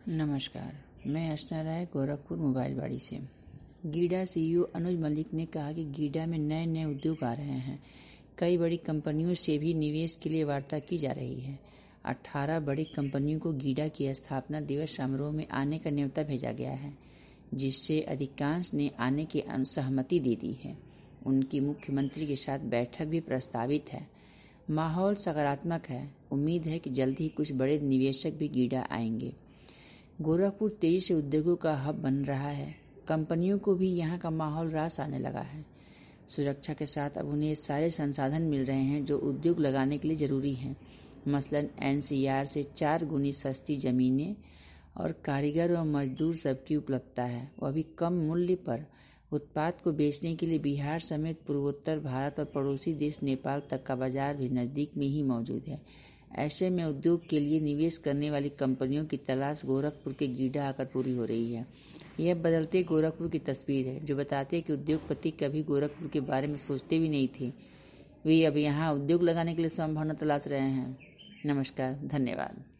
नमस्कार, मैं अर्चना राय गोरखपुर मोबाइल बाड़ी से। गीडा सीईओ अनुज मलिक ने कहा कि गीडा में नए नए उद्योग आ रहे हैं। कई बड़ी कंपनियों से भी निवेश के लिए वार्ता की जा रही है। 18 बड़ी कंपनियों को गीडा की स्थापना दिवस समारोह में आने का न्योता भेजा गया है, जिससे अधिकांश ने आने की सहमति दे दी है। उनकी मुख्यमंत्री के साथ बैठक भी प्रस्तावित है। माहौल सकारात्मक है। उम्मीद है कि जल्द ही कुछ बड़े निवेशक भी गीडा आएंगे। गोरखपुर तेजी से उद्योगों का हब बन रहा है। कंपनियों को भी यहाँ का माहौल रास आने लगा है। सुरक्षा के साथ अब उन्हें सारे संसाधन मिल रहे हैं जो उद्योग लगाने के लिए जरूरी हैं। मसलन एनसीआर से 4 गुनी सस्ती जमीनें और कारीगर व मजदूर सबकी उपलब्धता है, वह भी कम मूल्य पर। उत्पाद को बेचने के लिए बिहार समेत पूर्वोत्तर भारत और पड़ोसी देश नेपाल तक का बाजार भी नज़दीक में ही मौजूद है। ऐसे में उद्योग के लिए निवेश करने वाली कंपनियों की तलाश गोरखपुर के गीडा आकर पूरी हो रही है। यह बदलते गोरखपुर की तस्वीर है, जो बताते हैं कि उद्योगपति कभी गोरखपुर के बारे में सोचते भी नहीं थे। वे अब यहाँ उद्योग लगाने के लिए संभावना तलाश रहे हैं। नमस्कार, धन्यवाद।